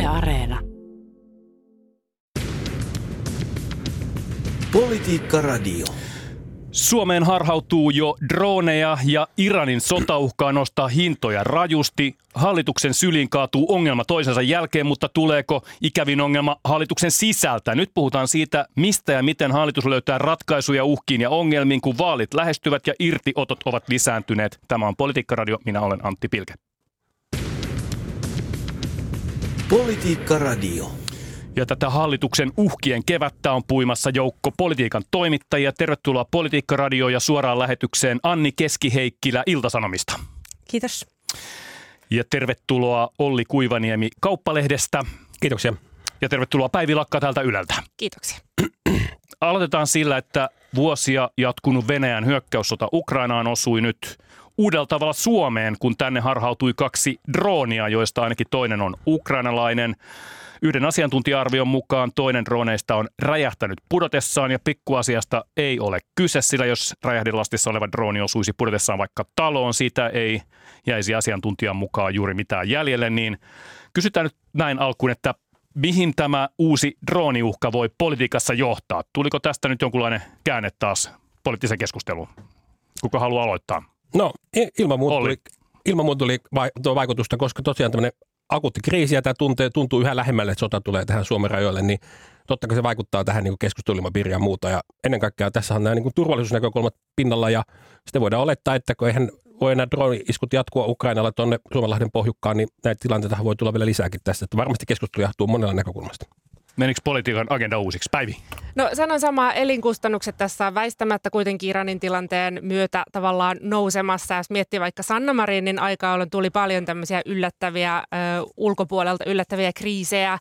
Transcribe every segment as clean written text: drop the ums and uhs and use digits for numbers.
Areena. Politiikka Radio. Suomeen harhautuu jo droneja ja Iranin sotauhkaa nostaa hintoja rajusti. Hallituksen syliin kaatuu ongelma toisensa jälkeen, mutta tuleeko ikävin ongelma hallituksen sisältä? Nyt puhutaan siitä, mistä ja miten hallitus löytää ratkaisuja uhkiin ja ongelmiin, kun vaalit lähestyvät ja irtiotot ovat lisääntyneet. Tämä on Politiikka Radio, minä olen Antti Pilke. Politiikka Radio. Ja tätä hallituksen uhkien kevättä on puimassa joukko politiikan toimittajia. Tervetuloa Politiikka Radioon ja suoraan lähetykseen Anni Keski-Heikkilä Ilta-Sanomista. Kiitos. Ja tervetuloa Olli Kuivaniemi Kauppalehdestä. Kiitoksia. Ja tervetuloa Päivi Lakka täältä Yleltä. Kiitoksia. Aloitetaan sillä, että vuosia jatkunut Venäjän hyökkäyssota Ukrainaan osui nyt uudella tavalla Suomeen, kun tänne harhautui 2 droonia, joista ainakin toinen on ukrainalainen. Yhden asiantuntija-arvion mukaan toinen droneista on räjähtänyt pudotessaan ja pikkuasiasta ei ole kyse, sillä jos räjähdelastissa oleva drooni osuisi pudotessaan vaikka taloon, siitä ei jäisi asiantuntijan mukaan juuri mitään jäljelle, niin kysytään nyt näin alkuun, että mihin tämä uusi drooniuhka voi politiikassa johtaa? Tuliko tästä nyt jonkunlainen käänne taas poliittiseen keskusteluun? Kuka haluaa aloittaa? No ilman muuta tuli tuo vaikutusta, koska tosiaan tämmöinen akuutti kriisi ja tämä tuntuu yhä lähemmälle, että sota tulee tähän Suomen rajoille, niin totta kai se vaikuttaa tähän niin keskusteluilmapiiriin ja muuta. Ja ennen kaikkea tässä on nämä niin turvallisuusnäkökulmat pinnalla ja sitten voidaan olettaa, että kun eihän voi enää drone-iskut jatkua Ukrainalla tuonne Suomenlahden pohjukkaan, niin näitä tilanteita voi tulla vielä lisääkin tästä. Että varmasti keskustelu jahtuu monella näkökulmasta. Menikö politiikan agenda uusiksi? Päivi? No sanon samaa, elinkustannukset tässä on väistämättä kuitenkin Iranin tilanteen myötä tavallaan nousemassa. Jos miettii vaikka Sanna Marinin aikaa, jolloin tuli paljon tämmöisiä yllättäviä ulkopuolelta yllättäviä kriisejä,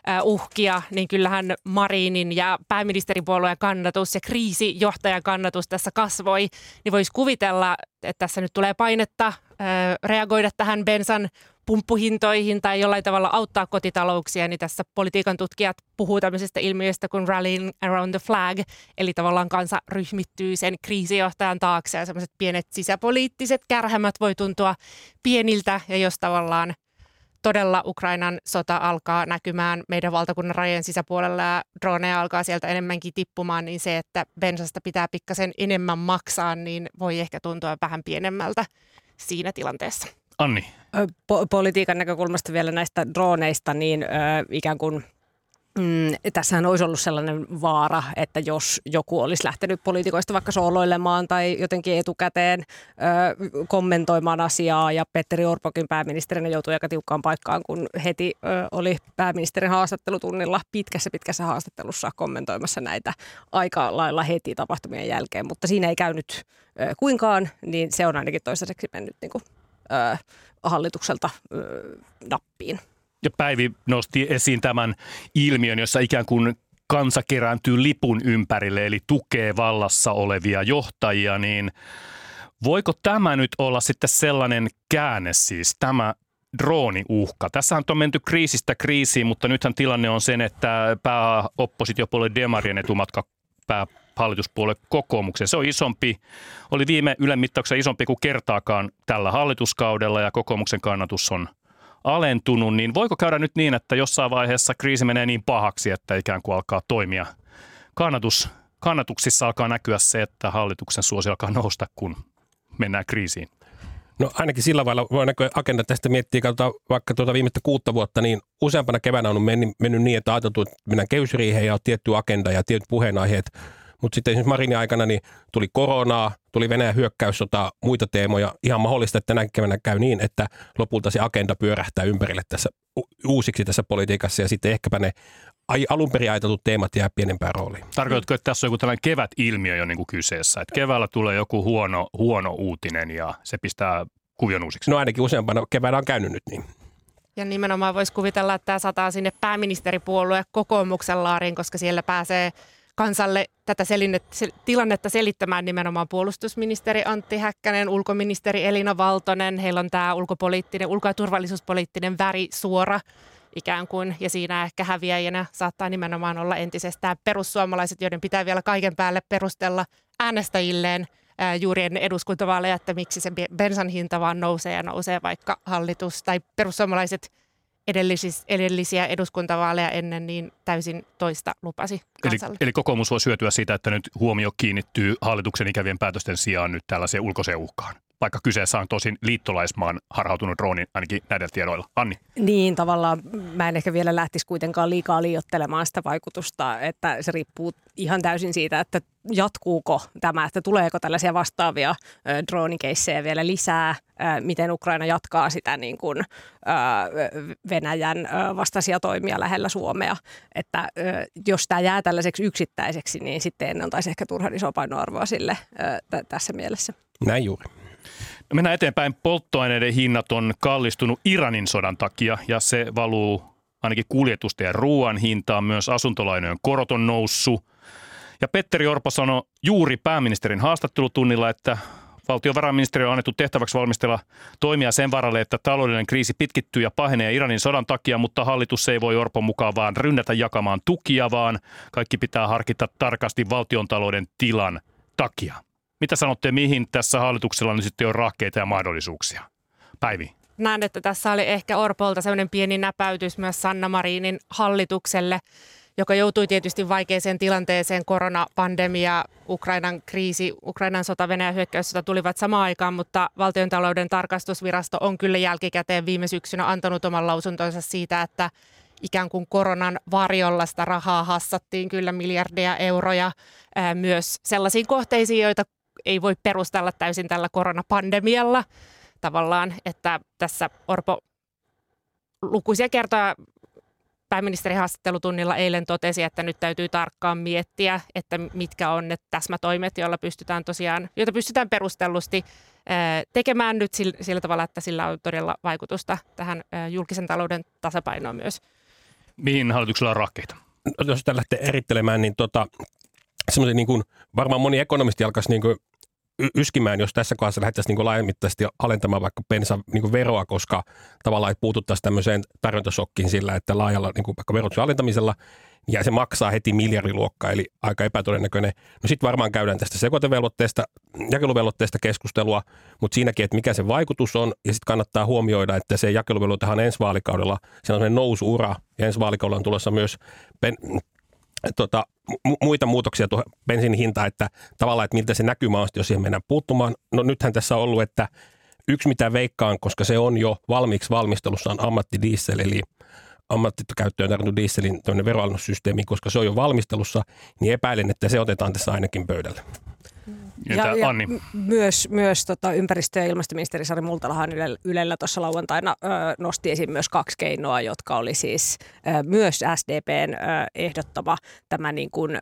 uhkia, niin kyllähän Marinin ja pääministeripuolueen kannatus ja kriisijohtajan kannatus tässä kasvoi. Niin voisi kuvitella, että tässä nyt tulee painetta reagoida tähän bensan pumppuhintoihin tai jollain tavalla auttaa kotitalouksia, niin tässä politiikan tutkijat puhuu tämmöisestä ilmiöstä kuin rallying around the flag, eli tavallaan kansa ryhmittyy sen kriisijohtajan taakse ja semmoiset pienet sisäpoliittiset kärhämät voi tuntua pieniltä ja jos tavallaan todella Ukrainan sota alkaa näkymään meidän valtakunnan rajojen sisäpuolella ja droneja alkaa sieltä enemmänkin tippumaan, niin se, että bensasta pitää pikkasen enemmän maksaa, niin voi ehkä tuntua vähän pienemmältä siinä tilanteessa. Anni. Politiikan näkökulmasta vielä näistä droneista, niin ikään kuin tässähän olisi ollut sellainen vaara, että jos joku olisi lähtenyt poliitikoista vaikka sooloilemaan tai jotenkin etukäteen kommentoimaan asiaa ja Petteri Orpokin pääministerinä joutui aika tiukkaan paikkaan, kun heti oli pääministerin haastattelutunnilla pitkässä haastattelussa kommentoimassa näitä aika lailla heti tapahtumien jälkeen, mutta siinä ei käynyt kuinkaan, niin se on ainakin toistaiseksi mennyt niin kuin hallitukselta nappiin. Ja Päivi nosti esiin tämän ilmiön, jossa ikään kuin kansa kerääntyy lipun ympärille, eli tukee vallassa olevia johtajia, niin voiko tämä nyt olla sitten sellainen käänne siis, tämä drooniuhka? Tässähän on menty kriisistä kriisiin, mutta nythän tilanne on sen, että pääoppositiopuolue Demarien etumatka hallituspuolue kokoomuksen. Se on isompi, oli viime Ylen mittauksessa isompi kuin kertaakaan tällä hallituskaudella ja kokoomuksen kannatus on alentunut. Niin voiko käydä nyt niin, että jossain vaiheessa kriisi menee niin pahaksi, että ikään kuin alkaa toimia kannatuksissa alkaa näkyä se, että hallituksen suosio alkaa nousta, kun mennään kriisiin? No ainakin sillä lailla voi näkyä agenda tästä miettiä, katsotaan vaikka viimeistä 6 vuotta, niin useampana keväänä on mennyt niin, että ajateltu, että mennään kehysriiheen ja on tietty agenda ja tietyt puheenaiheet. Mutta sitten esimerkiksi Marinin aikana niin tuli koronaa, tuli Venäjän hyökkäyssota, muita teemoja. Ihan mahdollista, että tänä keväänä käy niin, että lopulta se agenda pyörähtää ympärille tässä uusiksi tässä politiikassa ja sitten ehkäpä ne alun perin ajatellut teemat jää pienempään rooliin. Tarkoitatko, että tässä on joku tällainen kevätilmiö jo niin kuin kyseessä? Että keväällä tulee joku huono uutinen ja se pistää kuvion uusiksi? No ainakin useampana keväänä on käynyt nyt niin. Ja nimenomaan voisi kuvitella, että tämä sataa sinne pääministeripuolue kokoomuksen laariin, koska siellä pääsee kansalle tätä tilannetta selittämään nimenomaan puolustusministeri Antti Häkkänen, ulkoministeri Elina Valtonen. Heillä on tämä ulko- ja turvallisuuspoliittinen värisuora ikään kuin, ja siinä ehkä häviäjänä saattaa nimenomaan olla entisestään perussuomalaiset, joiden pitää vielä kaiken päälle perustella äänestäjilleen juuri ennen eduskuntavaaleja, että miksi se bensan hinta vaan nousee ja nousee, vaikka hallitus tai perussuomalaiset edellisiä eduskuntavaaleja ennen niin täysin toista lupasi kansalle. Eli kokoomus voi hyötyä siitä, että nyt huomio kiinnittyy hallituksen ikävien päätösten sijaan nyt tällaiseen ulkoiseen uhkaan. Vaikka kyseessä on tosin liittolaismaan harhautunut drooni, ainakin näiden tiedoilla. Anni? Niin, tavallaan mä en ehkä vielä lähtisi kuitenkaan liikaa liioittelemaan sitä vaikutusta, että se riippuu ihan täysin siitä, että jatkuuko tämä, että tuleeko tällaisia vastaavia droonikeissejä vielä lisää, miten Ukraina jatkaa sitä niin kuin, Venäjän vastaisia toimia lähellä Suomea. Että jos tämä jää tällaiseksi yksittäiseksi, niin sitten en oltaisi ehkä turhan iso painoarvoa sille tässä mielessä. Näin juuri. Mennään eteenpäin. Polttoaineiden hinnat on kallistunut Iranin sodan takia ja se valuu ainakin kuljetusten ja ruoan hintaan. Myös asuntolainojen korot on noussut. Ja Petteri Orpo sanoi juuri pääministerin haastattelutunnilla, että valtiovarainministeriö on annettu tehtäväksi valmistella toimia sen varalle, että taloudellinen kriisi pitkittyy ja pahenee Iranin sodan takia, mutta hallitus ei voi Orpon mukaan vaan rynnätä jakamaan tukia, vaan kaikki pitää harkita tarkasti valtiontalouden tilan takia. Mitä sanotte, mihin tässä hallituksella nyt sitten on rahkeita ja mahdollisuuksia? Päivi. Näen, että tässä oli ehkä Orpolta sellainen pieni näpäytys myös Sanna Marinin hallitukselle, joka joutui tietysti vaikeaseen tilanteeseen. Koronapandemia, Ukrainan kriisi, Ukrainan sota, Venäjän hyökkäyssota tulivat samaan aikaan, mutta Valtiontalouden tarkastusvirasto on kyllä jälkikäteen viime syksynä antanut oman lausuntonsa siitä, että ikään kuin koronan varjolla sitä rahaa hassattiin kyllä miljardeja euroja myös sellaisiin kohteisiin, joita ei voi perustella täysin tällä koronapandemialla tavallaan, että tässä Orpo lukuisia kertoja pääministerin haastattelutunnilla eilen totesi, että nyt täytyy tarkkaan miettiä, että mitkä on ne täsmätoimet, joita pystytään perustellusti tekemään nyt sillä tavalla, että sillä on todella vaikutusta tähän julkisen talouden tasapainoon myös. Mihin hallituksella on rahkeita? Jos sitä lähtee erittelemään, niin semmoisen niin kuin varmaan moni ekonomisti alkaisi niin kuin yskimään, jos tässä kohdassa lähdettäisiin niin laajamittaisesti alentamaan vaikka bensan niin veroa, koska tavallaan puututtaisiin tämmöiseen tarjontasokkiin sillä, että laajalla niin vaikka verotuksen alentamisella, ja se maksaa heti miljardiluokkaa, eli aika epätodennäköinen. No sitten varmaan käydään tästä sekoitevelvoitteesta, jakeluvelvoitteesta keskustelua, mutta siinäkin, että mikä se vaikutus on, ja sitten kannattaa huomioida, että se jakeluvelvoitehan ensi vaalikaudella, se on nousu-ura, ja ensi vaalikaudella on tulossa myös muita muutoksia tuohon bensiinin hintaan, että tavallaan, että miltä se näkymä on, jos siihen mennään puuttumaan. No nythän tässä on ollut, että yksi mitä veikkaan, koska se on jo valmiiksi valmistelussa on ammattidiesel, eli ammattikäyttöön tarkoitettu dieselin veroalennussysteemi, koska se on jo valmistelussa, niin epäilen, että se otetaan tässä ainakin pöydälle. Ja myös ympäristö- ja ilmastoministeri Sari Multalahan Ylellä tuossa lauantaina nosti esiin myös 2 keinoa, jotka oli siis myös SDPn ehdottama tämä niin kuin,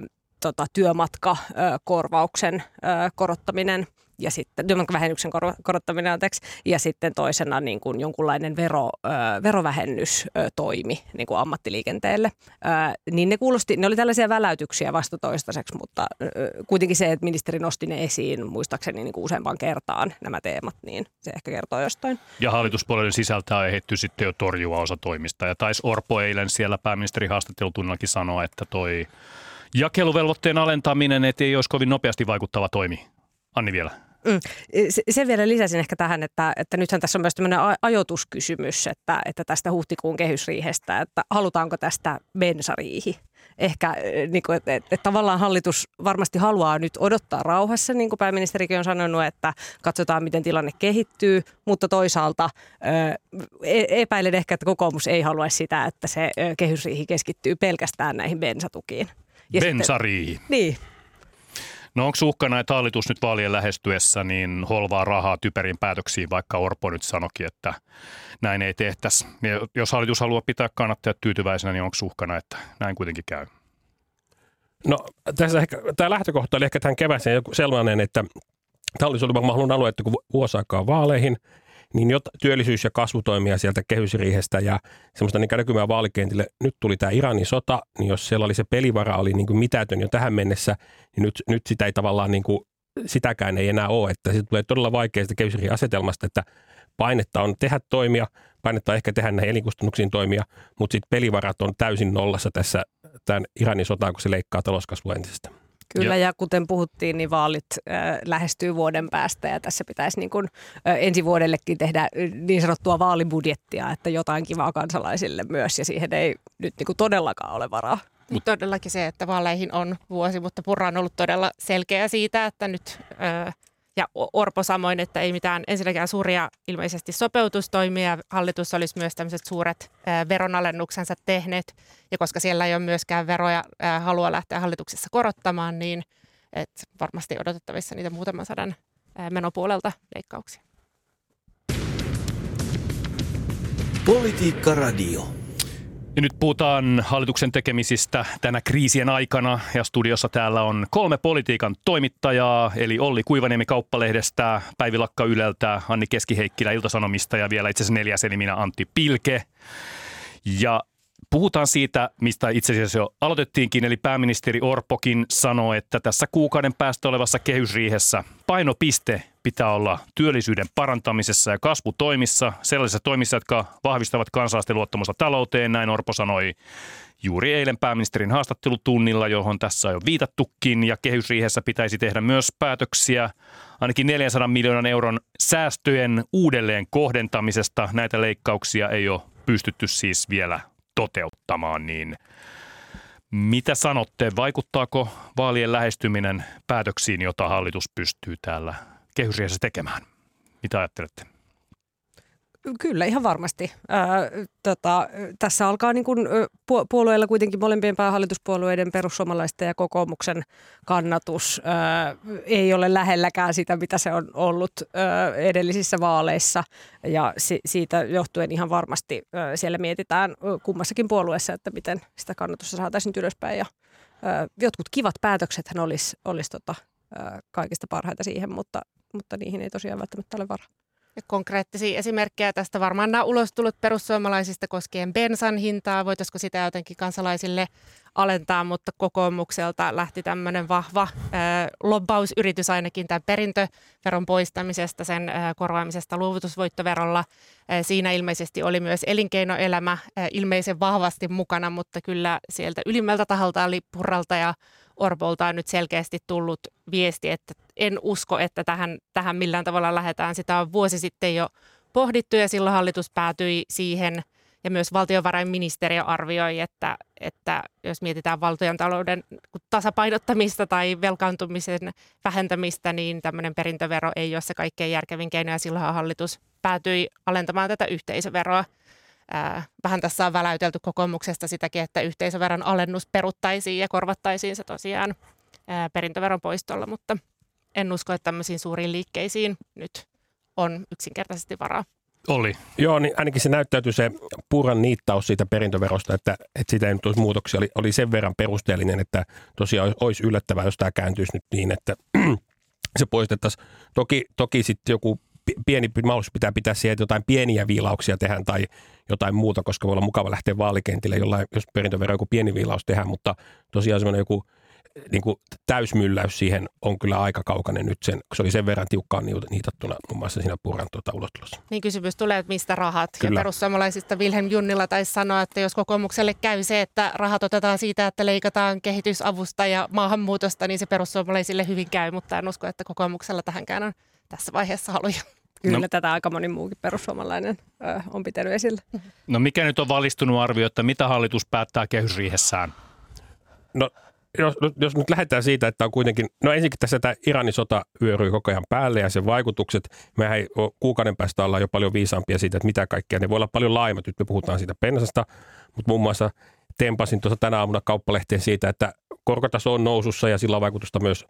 työmatkakorvauksen korottaminen ja sitten työmatkavähennyksen korottaminen, ja sitten toisena niin kuin jonkunlainen verovähennystoimi niin kuin ammattiliikenteelle. Niin ne oli tällaisia väläytyksiä vasta toistaiseksi, mutta kuitenkin se, että ministeri nosti ne esiin muistaakseni niin kuin useampaan kertaan nämä teemat, niin se ehkä kertoo jostain. Ja hallituspuolueiden sisältä on ehditty sitten jo torjua osa toimista, ja taisi Orpo eilen siellä pääministerin haastattelutunnillakin sanoa, että toi jakeluvelvoitteen alentaminen ei olisi kovin nopeasti vaikuttava toimi. Anni vielä. Sen vielä lisäsin ehkä tähän, että nythän tässä on myös tämmöinen ajoituskysymys, että tästä huhtikuun kehysriihestä, että halutaanko tästä bensariihi. Ehkä niin kuin, että tavallaan hallitus varmasti haluaa nyt odottaa rauhassa, niin kuin pääministerikin on sanonut, että katsotaan miten tilanne kehittyy, mutta toisaalta epäilen ehkä, että kokoomus ei haluaisi sitä, että se kehysriihi keskittyy pelkästään näihin bensatukiin. Bensariihi. Niin. No onko uhkana, että hallitus nyt vaalien lähestyessä niin holvaa rahaa typeriin päätöksiin, vaikka Orpo nyt sanoikin, että näin ei tehtäisi. Ja jos hallitus haluaa pitää kannattajat tyytyväisenä, niin onko uhkana, että näin kuitenkin käy? No tässä ehkä, tämä lähtökohta oli ehkä tähän kevääseen joku sellainen, että hallitus oli varmaan halunnut että kun vuosi aikaa vaaleihin, niin työllisyys- ja kasvutoimia sieltä kehysriihestä ja semmoista niin näkymää vaalikentille. Nyt tuli tämä Iranin sota, niin jos siellä oli se pelivara oli niin kuin mitätön jo tähän mennessä, niin nyt sitä ei tavallaan niin kuin, sitäkään ei enää ole. Että siitä tulee todella vaikeasta kehysriihen asetelmasta, että painetta on tehdä toimia, painetta on ehkä tehdä näihin elinkustannuksiin toimia, mutta sitten pelivarat on täysin nollassa tässä tämän Iranin sotaan, kun se leikkaa talouskasvua entisestä. Kyllä, ja kuten puhuttiin, niin vaalit lähestyy vuoden päästä ja tässä pitäisi niin kuin, ensi vuodellekin tehdä niin sanottua vaalibudjettia, että jotain kivaa kansalaisille myös ja siihen ei nyt niin kuin todellakaan ole varaa. Todellakin se, että vaaleihin on vuosi, mutta Purra on ollut todella selkeä siitä, että nyt ja Orpo samoin, että ei mitään ensinnäkään suuria ilmeisesti sopeutustoimia. Hallitus olisi myös tämmöiset suuret veronalennuksensa tehneet ja koska siellä ei ole myöskään veroja halua lähteä hallituksessa korottamaan, niin varmasti odotettavissa niitä muutaman sadan menopuolelta leikkauksia. Politiikka Radio. Ja nyt puhutaan hallituksen tekemisistä tänä kriisien aikana ja studiossa täällä on 3 politiikan toimittajaa, eli Olli Kuivaniemi Kauppalehdestä, Päivi Lakka Yleltä, Anni Keski-Heikkilä Ilta-Sanomista ja vielä itse asiassa 4. eli minä Antti Pilke. Ja puhutaan siitä, mistä itse asiassa jo aloitettiinkin, eli pääministeri Orpokin sanoi, että tässä kuukauden päästä olevassa kehysriihessä painopiste pitää olla työllisyyden parantamisessa ja kasvutoimissa, sellaisissa toimissa, jotka vahvistavat kansalaisten luottamusta talouteen. Näin Orpo sanoi juuri eilen pääministerin haastattelutunnilla, johon tässä on jo viitattukin, ja kehysriihessä pitäisi tehdä myös päätöksiä ainakin 400 miljoonan euron säästöjen uudelleen kohdentamisesta. Näitä leikkauksia ei ole pystytty siis vielä toteuttamaan, niin mitä sanotte? Vaikuttaako vaalien lähestyminen päätöksiin, jota hallitus pystyy täällä kehysriihessä tekemään? Mitä ajattelette? Kyllä, ihan varmasti. Tässä alkaa niin kuin puolueilla kuitenkin molempien päähallituspuolueiden, perussuomalaisten ja kokoomuksen kannatus ei ole lähelläkään sitä, mitä se on ollut edellisissä vaaleissa. Ja siitä johtuen ihan varmasti siellä mietitään kummassakin puolueessa, että miten sitä kannatusta saataisiin ylöspäin. Ja jotkut kivat päätöksethän olisi kaikista parhaita siihen, mutta niihin ei tosiaan välttämättä ole varaa. Ja konkreettisia esimerkkejä tästä varmaan nämä ulostulut perussuomalaisista koskien bensan hintaa. Voitaisiko sitä jotenkin kansalaisille alentaa, mutta kokoomukselta lähti tämmöinen vahva lobbausyritys ainakin tämän perintöveron poistamisesta, sen korvaamisesta luovutusvoittoverolla. Siinä ilmeisesti oli myös elinkeinoelämä ilmeisen vahvasti mukana, mutta kyllä sieltä ylimmältä taholta oli Purralta ja Orpolta on nyt selkeästi tullut viesti, että en usko, että tähän millään tavalla lähdetään. Sitä on vuosi sitten jo pohdittu ja silloin hallitus päätyi siihen ja myös valtiovarainministeriö arvioi, että jos mietitään valtiontalouden tasapainottamista tai velkaantumisen vähentämistä, niin tämmöinen perintövero ei ole se kaikkein järkevin keino ja silloin hallitus päätyi alentamaan tätä yhteisöveroa. Vähän tässä on väläytelty kokoomuksesta sitäkin, että yhteisöveron alennus peruttaisiin ja korvattaisiin se tosiaan perintöveron poistolla, mutta en usko, että tämmöisiin suuriin liikkeisiin nyt on yksinkertaisesti varaa. Olli. Joo, niin ainakin se näyttäytyy se Purran niittaus siitä perintöverosta, että siitä ei nyt olisi muutoksia. Oli sen verran perusteellinen, että tosiaan olisi yllättävää, jos tämä kääntyisi nyt niin, että se poistettaisiin. Toki sitten joku pieni mahdollisuus pitää siihen, että jotain pieniä viilauksia tehdään tai jotain muuta, koska voi olla mukava lähteä vaalikentille, jos perintövero joku pieni viilaus tehdään, mutta tosiaan semmoinen joku niin kuin täysmylläys siihen on kyllä aika kaukainen nyt kun se oli sen verran tiukkaan niitattuna muun muassa siinä Purran ulostulossa. Niin kysymys tulee, että mistä rahat? Kyllä. Ja perussuomalaisista Vilhelm Junnila taisi sanoa, että jos kokoomukselle käy se, että rahat otetaan siitä, että leikataan kehitysavusta ja maahanmuutosta, niin se perussuomalaisille hyvin käy, mutta en usko, että kokoomuksella tähänkään on tässä vaiheessa haluja. Kyllä tätä aika moni muukin perussuomalainen on pitänyt esillä. No mikä nyt on valistunut arvio, että mitä hallitus päättää kehysriihessään? No jos nyt lähdetään siitä, että on kuitenkin, no ensinnäkin tässä tämä Iranin sota vyöryy koko ajan päälle ja sen vaikutukset, mehän ei kuukauden päästä ollaan jo paljon viisaampia siitä, että mitä kaikkea, ne voi olla paljon laajemmat, nyt me puhutaan siitä bensasta, mutta muun muassa tempasin tuossa tänä aamuna Kauppalehteen siitä, että korkotaso on nousussa ja sillä on vaikutusta myös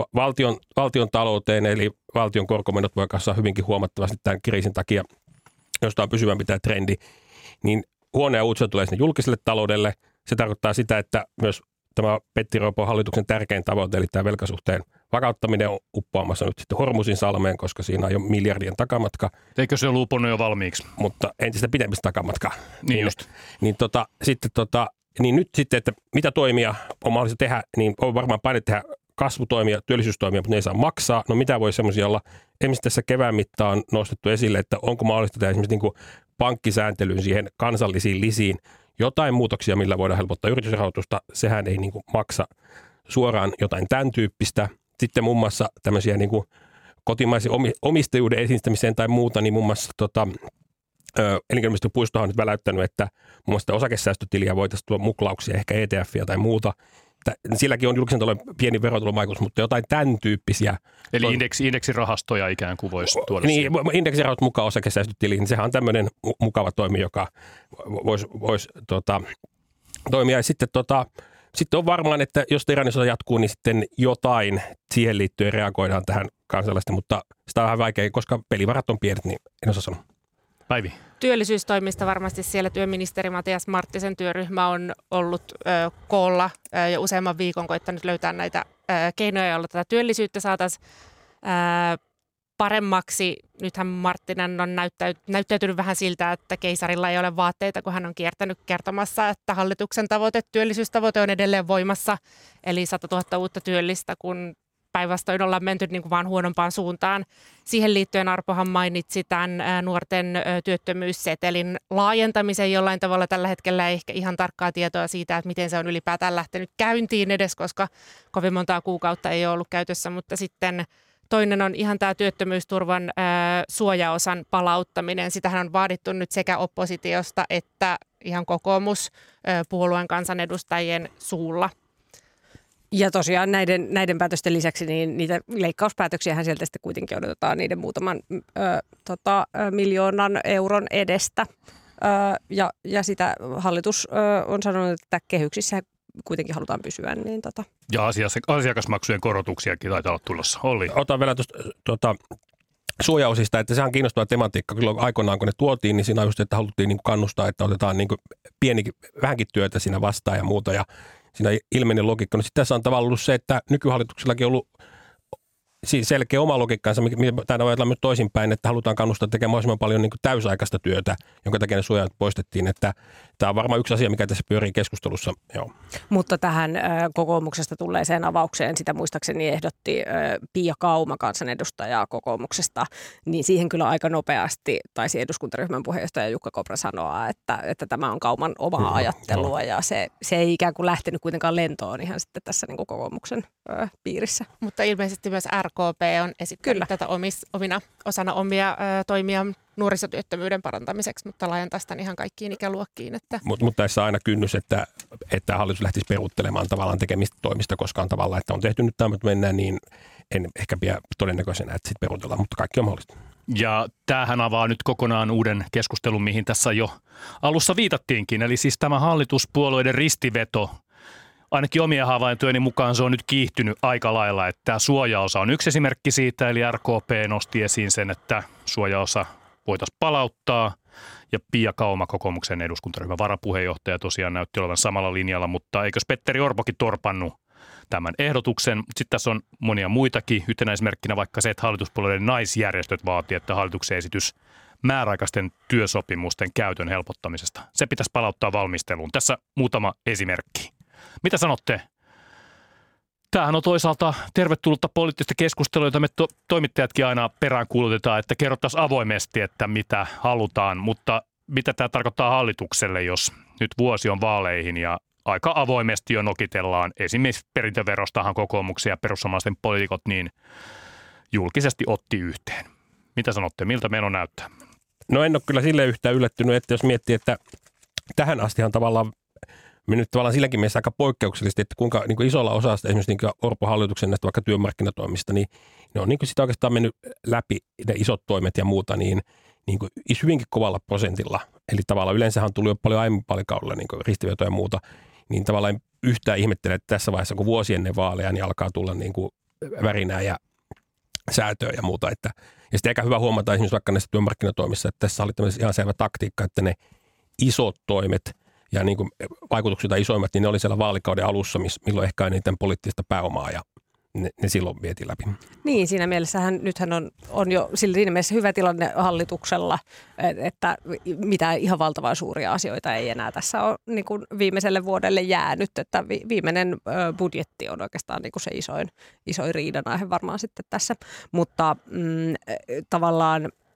valtion talouteen, eli valtion korkomenot voi kasvaa hyvinkin huomattavasti tämän kriisin takia, josta on pysyvämpi tämä trendi, niin huonoja uutisia tulee sinne julkiselle taloudelle. Se tarkoittaa sitä, että myös tämä Petteri Orpon hallituksen tärkein tavoite, eli tämä velkasuhteen vakauttaminen on uppoamassa nyt sitten Hormusin salmeen, koska siinä on jo miljardien takamatka. Eikö se ole luupunut jo valmiiksi? Mutta entistä pidemmistä takamatkaa. Niin just. Niin nyt sitten, että mitä toimia on mahdollista tehdä, niin on varmaan paine tehdä kasvutoimia, työllisyystoimia, mutta ne ei saa maksaa. No mitä voi semmoisia olla? Esimerkiksi tässä kevään mittaan nostettu esille, että onko mahdollista tehdä esimerkiksi niin kuin pankkisääntelyyn siihen kansallisiin lisiin jotain muutoksia, millä voidaan helpottaa yritysrahoitusta. Sehän ei niin kuin maksa suoraan jotain tämän tyyppistä. Sitten muun muassa tämmöisiä niin kuin kotimaisen omistajuuden esistämiseen tai muuta, niin muun muassa elinkeinoministeriön puistohan on nyt väläyttänyt, että muun muassa osakesäästötiliä voitaisiin tuoda muklauksia, ehkä ETF:iä tai muuta. Silläkin on julkisen talouden pieni verotulovaikutus, mutta jotain tämän tyyppisiä. Eli indeksirahastoja ikään kuin voisi tuoda niin, indeksirahastot mukaan osakesäästötiliin, niin sehän on tämmöinen mukava toimi, joka voisi toimia. Ja sitten on varmaan, että jos Iranin sota jatkuu, niin sitten jotain siihen liittyen reagoidaan tähän kansalaisesti, mutta sitä on vähän vaikea, koska pelivarat on pienet, niin en osaa sanoa. Päivi. Työllisyystoimista varmasti siellä työministeri Matias Marttisen työryhmä on ollut koolla jo useamman viikon koittanut löytää näitä keinoja, joilla tätä työllisyyttä saataisiin paremmaksi. Nythän Marttinen on näyttäytynyt vähän siltä, että keisarilla ei ole vaatteita, kun hän on kiertänyt kertomassa, että hallituksen työllisyystavoite on edelleen voimassa, eli 100 000 uutta työllistä, kun päinvastoin ollaan menty niin kuin vaan huonompaan suuntaan. Siihen liittyen Arpohan mainitsi tämän nuorten työttömyyssetelin laajentamisen jollain tavalla. Tällä hetkellä ei ehkä ihan tarkkaa tietoa siitä, että miten se on ylipäätään lähtenyt käyntiin edes, koska kovin montaa kuukautta ei ole ollut käytössä, mutta sitten toinen on ihan tämä työttömyysturvan suojaosan palauttaminen. Sitähän on vaadittu nyt sekä oppositiosta että ihan kokoomuspuolueen kansanedustajien suulla. Ja tosiaan näiden päätösten lisäksi niin niitä leikkauspäätöksiähän sieltä sitten kuitenkin odotetaan niiden muutaman miljoonan euron edestä. Ja sitä hallitus on sanonut, että kehyksissä kuitenkin halutaan pysyä. Niin Ja asiakasmaksujen korotuksiakin taitaa olla tulossa. Olli. Otan vielä tuosta suojaosista, että sehän on kiinnostava tematiikka. Kyllä aikoinaan, kun ne tuotiin, niin siinä on just, että haluttiin niin kuin kannustaa, että otetaan niin kuin vähänkin työtä siinä vastaan ja muuta. Ja siinä ilmeinen logiikka. No sitten tässä on tavallaan ollut se, että nykyhallituksellakin on ollut selkeä oma logiikkaansa, tämä ajatellaan myös toisinpäin, että halutaan kannustaa tekemään mahdollisimman paljon niin kuin täysaikaista työtä, jonka takia ne suojat poistettiin. Että tämä on varmaan yksi asia, mikä tässä pyörii keskustelussa. Joo. Mutta tähän kokoomuksesta tulleeseen avaukseen, sitä muistaakseni ehdotti Pia Kauma, kansanedustajaa kokoomuksesta, niin siihen kyllä aika nopeasti taisi eduskuntaryhmän puheenjohtaja Jukka Kopra sanoa, että tämä on Kauman omaa ajattelua ja se ei ikään kuin lähtenyt kuitenkaan lentoon ihan sitten tässä niin kuin kokoomuksen piirissä. Mutta ilmeisesti myös RKP on esittänyt tätä osana omia toimia nuorisotyöttömyyden parantamiseksi, mutta laajentaisi tämän ihan kaikkiin ikäluokkiin. Mutta tässä on aina kynnys, että hallitus lähtisi peruuttelemaan tavallaan tekemistä toimista, koska on tavallaan, että on tehty nyt tämä, mutta mennään, niin en ehkä pidä todennäköisenä, että sitten peruutellaan, mutta kaikki on mahdollista. Ja tämähän avaa nyt kokonaan uuden keskustelun, mihin tässä jo alussa viitattiinkin, eli siis tämä hallituspuolueiden ristiveto. Ainakin omien havaintojeni mukaan se on nyt kiihtynyt aika lailla, että tämä suojaosa on yksi esimerkki siitä, eli RKP nosti esiin sen, että suojaosa voitaisiin palauttaa. Ja Pia Kauma, kokoomuksen eduskuntaryhmän varapuheenjohtaja, tosiaan näytti olevan samalla linjalla, mutta eikös Petteri Orpokin torpannut tämän ehdotuksen? Sitten tässä on monia muitakin, yhtenä esimerkkinä vaikka se, että hallituspuolueiden naisjärjestöt vaatii, että hallituksen esitys määräaikaisten työsopimusten käytön helpottamisesta. Se pitäisi palauttaa valmisteluun. Tässä muutama esimerkki. Mitä sanotte? Tämähän on toisaalta tervetullutta poliittista keskustelua, jota me toimittajatkin aina peräänkuulutetaan, että kerrottaisiin avoimesti, että mitä halutaan, mutta mitä tämä tarkoittaa hallitukselle, jos nyt vuosi on vaaleihin ja aika avoimesti jo nokitellaan. Esimerkiksi perintöverostahan kokoomuksia ja perussuomalaisten poliitikot niin julkisesti otti yhteen. Mitä sanotte, miltä meno näyttää? No en ole kyllä silleen yhtään yllättynyt, että jos miettii, että tähän astihan tavallaan mennyt tavallaan silläkin mielessä aika poikkeuksellisesti, että kuinka niin kuin isolla osasta esimerkiksi niin Orpon hallituksen näistä vaikka työmarkkinatoimista, niin ne on niin kuin sitä oikeastaan mennyt läpi ne isot toimet ja muuta, niin kuin hyvinkin kovalla prosentilla. Eli tavallaan yleensähän on tullut jo paljon aiemmin palikaudella niin ristivetoja ja muuta, niin tavallaan yhtään ihmettele, että tässä vaiheessa, kun vuosi ennen vaaleja, niin alkaa tulla niin kuin värinää ja säätöä ja muuta. Ja sitten aika hyvä huomata esimerkiksi vaikka näissä työmarkkinatoimissa, että tässä oli tämmöinen ihan selvä taktiikka, että ne isot toimet ja niin kuin vaikutukset isoimmat, niin ne oli siellä vaalikauden alussa, milloin ehkä eniten poliittista pääomaa ja ne silloin vietiin läpi. Niin, siinä mielessähän nythän on jo siinä mielessä hyvä tilanne hallituksella, että mitään ihan valtavan suuria asioita ei enää tässä ole niin kuin viimeiselle vuodelle jäänyt, että viimeinen budjetti on oikeastaan niin kuin se isoin riidanaihe varmaan sitten tässä, mutta tavallaan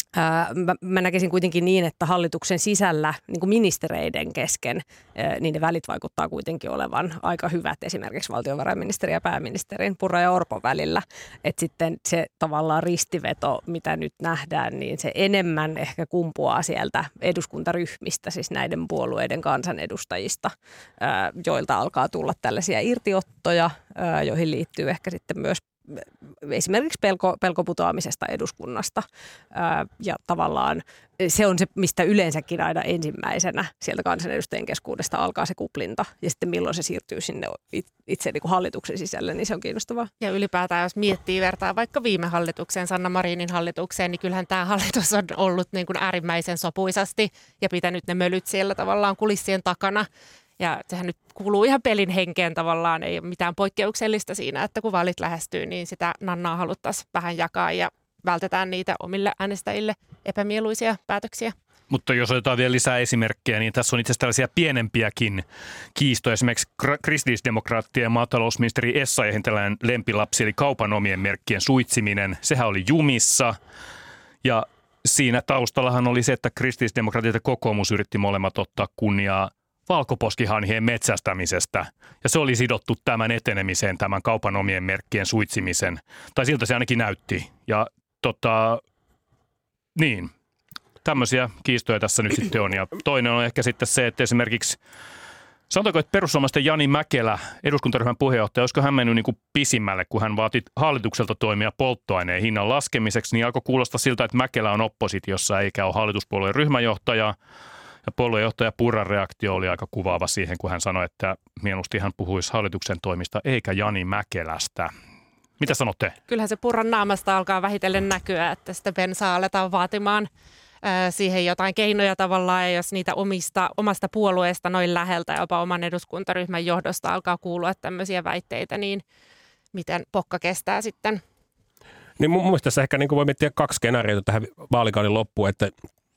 Mä näkisin kuitenkin niin, että hallituksen sisällä niin kuin ministereiden kesken niiden välit vaikuttaa kuitenkin olevan aika hyvät esimerkiksi valtiovarainministeri ja pääministerin Purra ja Orpon välillä. Että sitten se tavallaan ristiveto, mitä nyt nähdään, niin se enemmän ehkä kumpuaa sieltä eduskuntaryhmistä, siis näiden puolueiden kansanedustajista, joilta alkaa tulla tällaisia irtiottoja, joihin liittyy ehkä sitten myös esimerkiksi pelko putoamisesta eduskunnasta ja tavallaan se on se, mistä yleensäkin aina ensimmäisenä sieltä kansanedustajien keskuudesta alkaa se kuplinta ja sitten milloin se siirtyy sinne itse niin kuin hallituksen sisälle, niin se on kiinnostavaa. Ja ylipäätään jos miettii vertaa vaikka viime hallitukseen, Sanna Marinin hallitukseen, niin kyllähän tämä hallitus on ollut niin kuin äärimmäisen sopuisasti ja pitänyt ne mölyt siellä tavallaan kulissien takana. Ja sehän nyt kuuluu ihan pelin henkeen tavallaan, ei ole mitään poikkeuksellista siinä, että kun vaalit lähestyy, niin sitä nannaa haluttaisiin vähän jakaa ja vältetään niitä omille äänestäjille epämieluisia päätöksiä. Mutta jos otetaan vielä lisää esimerkkejä, niin tässä on itse asiassa tällaisia pienempiäkin kiistoja. Esimerkiksi kristillisdemokraattien ja maatalousministeri Essayahin tällainen lempilapsi, eli kaupan omien merkkien suitsiminen. Sehän oli jumissa ja siinä taustallahan oli se, että kristillisdemokraatit ja kokoomus yritti molemmat ottaa kunniaa valkoposkihanhien metsästämisestä. Ja se oli sidottu tämän etenemiseen, tämän kaupan omien merkkien suitsimisen. Tai siltä se ainakin näytti. Ja niin, tämmöisiä kiistoja tässä nyt sitten on. Ja toinen on ehkä sitten se, että esimerkiksi, sanotaanko, että perussuomalaisten Jani Mäkelä, eduskuntaryhmän puheenjohtaja, olisiko hän mennyt niin kuin pisimmälle, kun hän vaati hallitukselta toimia polttoaineen hinnan laskemiseksi, niin alkoi kuulostaa siltä, että Mäkelä on oppositiossa eikä ole hallituspuolueen ryhmäjohtaja. Ja puoluejohtaja Purran reaktio oli aika kuvaava siihen, kun hän sanoi, että mieluusti hän puhuisi hallituksen toimista eikä Jani Mäkelästä. Mitä sanotte? Kyllähän se Purran naamasta alkaa vähitellen näkyä, että sitä bensaa aletaan vaatimaan siihen jotain keinoja tavallaan, ja jos niitä omasta puolueesta noin läheltä ja jopa oman eduskuntaryhmän johdosta alkaa kuulua tämmöisiä väitteitä, niin miten pokka kestää sitten? Niin mun mielestä tässä ehkä niin voi miettiä 2 skenaariota tähän vaalikauden loppuun, että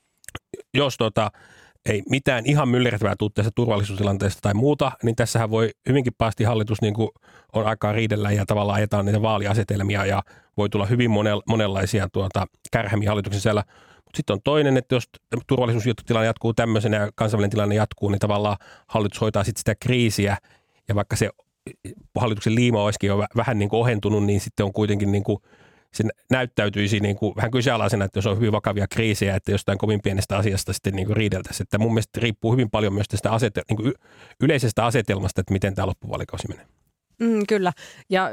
jos ei mitään ihan myllertävää tule tästä turvallisuustilanteesta tai muuta, niin tässähän voi hyvinkin pahasti hallitus niin kuin on aikaa riidellä ja tavallaan ajetaan niitä vaaliasetelmia ja voi tulla hyvin monenlaisia kärhämiä hallituksen sisällä. Mutta sitten on toinen, että jos turvallisuustilanne jatkuu tämmöisenä ja kansainvälinen tilanne jatkuu, niin tavallaan hallitus hoitaa sitten sitä kriisiä ja vaikka se hallituksen liima olisikin jo vähän niin kuin ohentunut, niin sitten on kuitenkin niin kuin se näyttäytyisi niin kuin vähän kyseenalaisena, että jos on hyvin vakavia kriisejä, että jostain kovin pienestä asiasta sitten niin kuin riideltäisiin. Että mun mielestä riippuu hyvin paljon myös tästä niin kuin yleisestä asetelmasta, että miten tämä loppuvaalikausi menee. Kyllä. Ja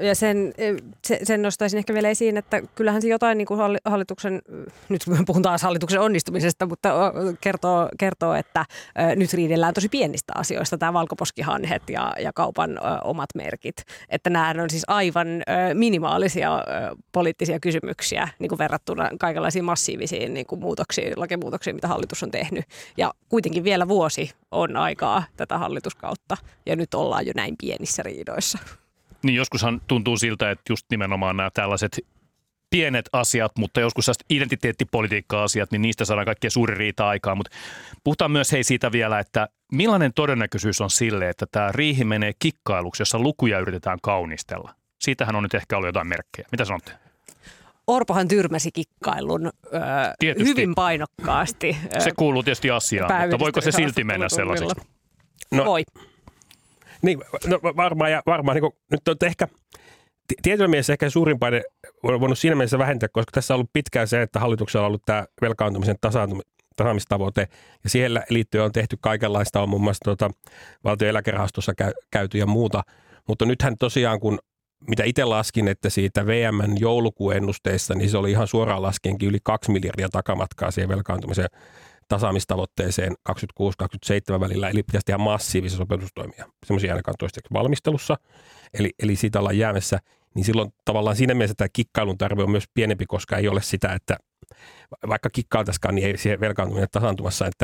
sen nostaisin ehkä vielä esiin, että kyllähän se jotain niin kuin hallituksen, nyt puhun taas hallituksen onnistumisesta, mutta kertoo, että nyt riidellään tosi pienistä asioista, tämä valkoposkihanhet ja kaupan omat merkit. Että nämä on siis aivan minimaalisia poliittisia kysymyksiä niin kuin verrattuna kaikenlaisiin massiivisiin niin kuin lakimuutoksiin, mitä hallitus on tehnyt. Ja kuitenkin vielä vuosi on aikaa tätä hallituskautta ja nyt ollaan jo näin pienissä riidoissa. Niin joskushan tuntuu siltä, että just nimenomaan nämä tällaiset pienet asiat, mutta joskus identiteettipolitiikka-asiat, niin niistä saadaan kaikkea suuri riita aikaa. Mutta puhutaan myös siitä vielä, että millainen todennäköisyys on sille, että tämä riihi menee kikkailuksi, jossa lukuja yritetään kaunistella. Siitähän on nyt ehkä ollut jotain merkkejä. Mitä sanotte? Orpohan tyrmäsi kikkailun hyvin painokkaasti. Se kuuluu tietysti asiaan, mutta voiko se silti mennä sellaiseksi? No, voi. Niin, no varmaan niin kuin, nyt on ehkä tietyllä mielessä ehkä suurin paine on voinut siinä mielessä vähentää, koska tässä on ollut pitkään se, että hallituksella on ollut tämä velkaantumisen tasaamistavoite ja siihen liittyen on tehty kaikenlaista, on muun muassa valtion eläkerahastossa käyty ja muuta, mutta nythän tosiaan mitä itse laskin, että siitä VM:n joulukuun ennusteissa, niin se oli ihan suoraan laskienkin yli 2 miljardia takamatkaa siihen velkaantumisen tasaamistavoitteeseen 26-27 välillä, eli pitäisi tehdä massiivisia sopeutustoimia. Semmoisia ainakaan toistaiseksi valmistelussa, eli siitä ollaan jäämässä, niin silloin tavallaan siinä mielessä tämä kikkailun tarve on myös pienempi, koska ei ole sitä, että vaikka kikkailtaisikaan, niin ei siihen velkaantuminen tasaantumassa, että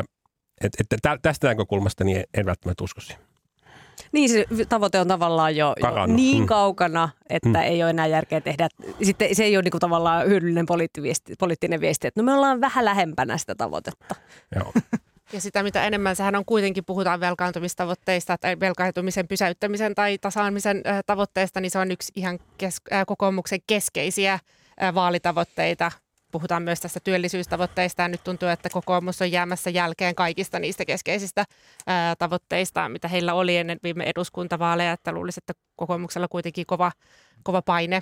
tästä näkökulmasta niin en välttämättä usko siihen. Niin se tavoite on tavallaan jo niin kaukana, että ei ole enää järkeä tehdä. Sitten se ei ole niin kuin tavallaan hyödyllinen poliittinen viesti, että no me ollaan vähän lähempänä sitä tavoitetta. Joo. Ja sitä mitä enemmän, sehän on kuitenkin, puhutaan velkaantumistavoitteista tai velkaantumisen pysäyttämisen tai tasaamisen tavoitteista, niin se on yksi ihan kokoomuksen keskeisiä vaalitavoitteita puhutaan myös tästä työllisyystavoitteista ja nyt tuntuu, että kokoomus on jäämässä jälkeen kaikista niistä keskeisistä tavoitteista, mitä heillä oli ennen viime eduskuntavaaleja, että luulisi, että kokoomuksella kuitenkin kova paine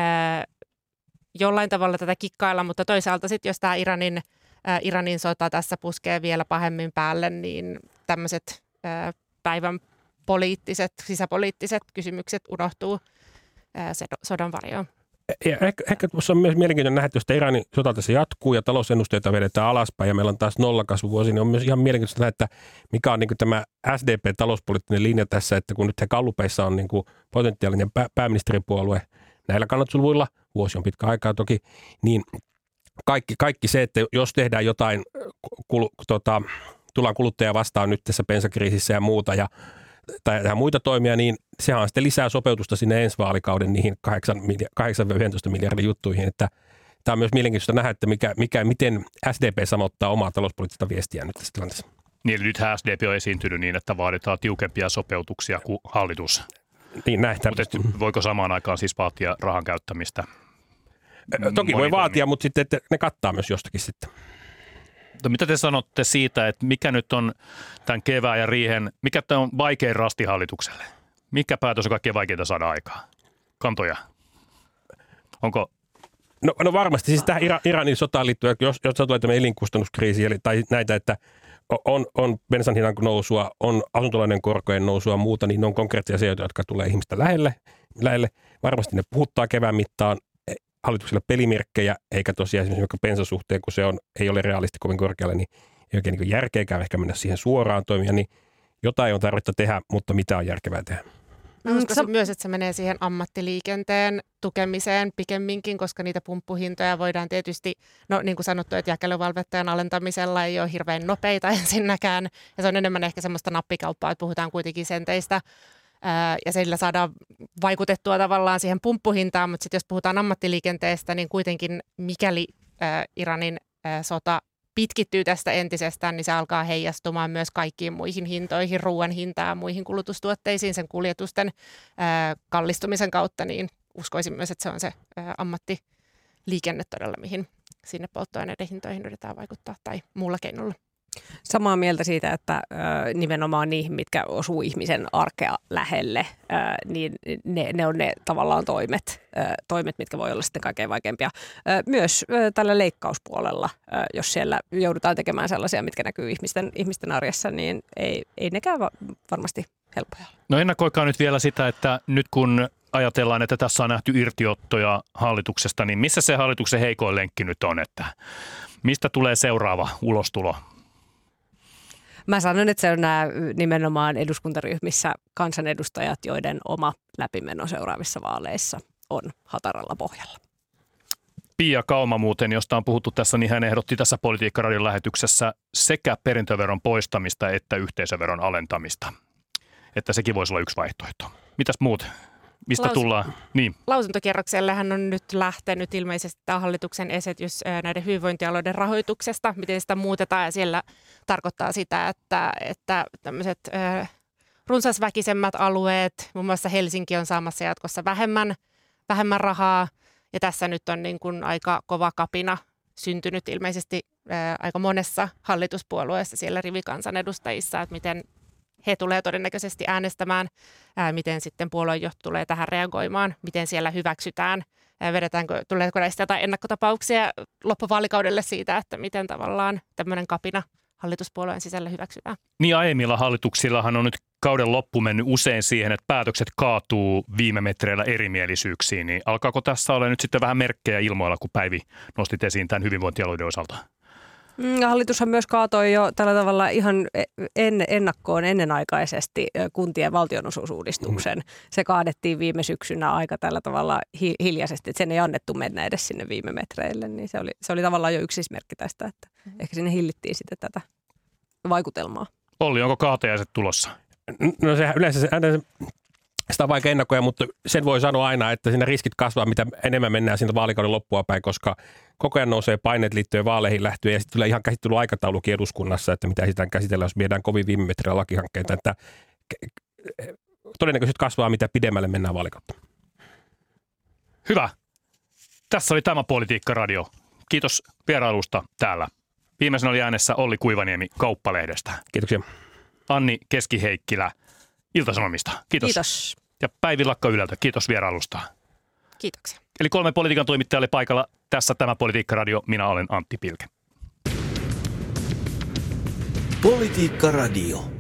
jollain tavalla tätä kikkailla, mutta toisaalta sitten jos tämä Iranin sota tässä puskee vielä pahemmin päälle, niin tämmöiset päivän sisäpoliittiset kysymykset unohtuu sodan varjoon. Ja ehkä tuossa on myös mielenkiintoinen nähdä, että jos Iranin sota tässä jatkuu ja talousennusteita vedetään alaspäin ja meillä on taas nollakasvuvuosi, niin on myös ihan mielenkiintoista nähdä, että mikä on niin kuin tämä SDP-talouspoliittinen linja tässä, että kun nyt he gallupeissa on niin kuin potentiaalinen pääministeripuolue näillä kannatusluvuilla, vuosi on pitkä aikaa toki, niin kaikki se, että jos tehdään jotain, tullaan kuluttajia vastaan nyt tässä bensakriisissä ja muuta tai muita toimia, niin sehän on sitten lisää sopeutusta sinne ensi vaalikauden niihin 8-11 miljardin juttuihin, että tämä on myös mielenkiintoista nähdä, että miten SDP samottaa omaa talouspoliittista viestiä nyt tässä tilanteessa. Niin, eli nythän SDP on esiintynyt niin, että vaaditaan tiukempia sopeutuksia kuin hallitus. Niin, näistä. Mutta voiko samaan aikaan siis vaatia rahan käyttämistä? Toki voi vaatia, mutta sitten että ne kattaa myös jostakin sitten. No, mitä te sanotte siitä, että mikä nyt on tämän kevään ja riihen, mikä tämä on vaikein rasti hallitukselle? Mikä päätös on kaikkein vaikeinta saada aikaan? Kantoja? Onko? No varmasti. Siis tähän Iranin sotaan liittyen, jos tulee tämä elinkustannuskriisi tai näitä, että on bensan hinnan nousua, on asuntolainen korkojen nousua ja muuta, niin ne on konkreettisia asioita, jotka tulee ihmistä lähelle. Varmasti ne puhuttaa kevään mittaan. Hallituksella pelimerkkejä, eikä tosiaan esimerkiksi vaikka bensasuhteen, kun se ei ole realisti kovin korkealle, niin ei oikein niin järkeäkään ehkä mennä siihen suoraan toimia, niin jotain on tarvetta tehdä, mutta mitä on järkevää tehdä? Mä uskoisin myös, että se menee siihen ammattiliikenteen tukemiseen pikemminkin, koska niitä pumppuhintoja voidaan tietysti, no niin kuin sanottu, että jakeluvalvettajan alentamisella ei ole hirveän nopeita ensinnäkään, ja se on enemmän ehkä semmoista nappikauppaa, että puhutaan kuitenkin senteistä, ja sillä saadaan vaikutettua tavallaan siihen pumppuhintaan, mutta sitten jos puhutaan ammattiliikenteestä, niin kuitenkin mikäli Iranin sota pitkittyy tästä entisestään, niin se alkaa heijastumaan myös kaikkiin muihin hintoihin, ruoan hintaan ja muihin kulutustuotteisiin sen kuljetusten kallistumisen kautta, niin uskoisin myös, että se on se ammattiliikenne todella, mihin sinne polttoaineiden hintoihin yritetään vaikuttaa tai muulla keinolla. Samaa mieltä siitä, että nimenomaan niihin, mitkä osuu ihmisen arkea lähelle, niin ne on ne tavallaan toimet, mitkä voi olla sitten kaikkein vaikeimpia. Myös tällä leikkauspuolella, jos siellä joudutaan tekemään sellaisia, mitkä näkyy ihmisten arjessa, niin ei nekään varmasti helppoja. No ennakoikaa nyt vielä sitä, että nyt kun ajatellaan, että tässä on nähty irtiottoja hallituksesta, niin missä se hallituksen heikoin lenkki nyt on, että mistä tulee seuraava ulostulo? Mä sanon, että se on nämä nimenomaan eduskuntaryhmissä kansanedustajat, joiden oma läpimeno seuraavissa vaaleissa on hataralla pohjalla. Pia Kauma muuten, josta on puhuttu tässä, niin hän ehdotti tässä Politiikka-radion lähetyksessä sekä perintöveron poistamista että yhteisöveron alentamista. Että sekin voisi olla yksi vaihtoehto. Mitäs muut? Mistä tullaan? Niin. Lausuntokierroksellehan on nyt lähtenyt ilmeisesti tämä hallituksen esitys näiden hyvinvointialueiden rahoituksesta, miten sitä muutetaan, ja siellä tarkoittaa sitä, että tämmöiset runsasväkisemmät alueet, muun muassa Helsinki on saamassa jatkossa vähemmän rahaa, ja tässä nyt on niin kuin aika kova kapina syntynyt ilmeisesti aika monessa hallituspuolueessa siellä rivikansanedustajissa, että miten he tulee todennäköisesti äänestämään, miten sitten puoluejohto tulee tähän reagoimaan, miten siellä hyväksytään, tuleeko näistä jotain ennakkotapauksia loppuvaalikaudelle siitä, että miten tavallaan tämmöinen kapina hallituspuolueen sisällä hyväksytään. Niin aiemmilla hallituksillahan on nyt kauden loppu mennyt usein siihen, että päätökset kaatuu viime metreillä erimielisyyksiin, niin alkaako tässä olla nyt sitten vähän merkkejä ilmoilla, kun Päivi nostit esiin tämän hyvinvointialueiden osalta? Hallitushan myös kaatoi jo tällä tavalla ihan ennenaikaisesti kuntien valtionosuusuudistuksen. Se kaadettiin viime syksynä aika tällä tavalla hiljaisesti, että sen ei annettu mennä edes sinne viime metreille. Niin se oli tavallaan jo yksi esimerkki tästä, että ehkä sinne hillittiin sitten tätä vaikutelmaa. Olli, onko kaatajaiset tulossa? No se yleensä sitä on vaikea ennakoida, mutta sen voi sanoa aina, että siinä riskit kasvaa, mitä enemmän mennään siitä vaalikauden loppua päin, koska koko ajan nousee paineet liittyen vaaleihin lähtien ja sitten tulee ihan käsittelyaikataulukin eduskunnassa, että mitä sitä käsitellään, jos viedään kovin viime metrillä lakihankkeita, että todennäköisesti kasvaa, mitä pidemmälle mennään vaalikautta. Hyvä. Tässä oli tämä Politiikka-radio. kiitos vierailusta täällä. Viimeisenä oli äänessä Olli Kuivaniemi Kauppalehdestä. Kiitoksia. Anni Keski-Heikkilä Ilta-Sanomista. Kiitos. Kiitos. Ja Päivi Lakka Yleltä. Kiitos vierailusta. Kiitoksia. Eli 3 politiikan toimittajaa oli paikalla. Tässä tämä Politiikka-radio. Minä olen Antti Pilke. Politiikka Radio.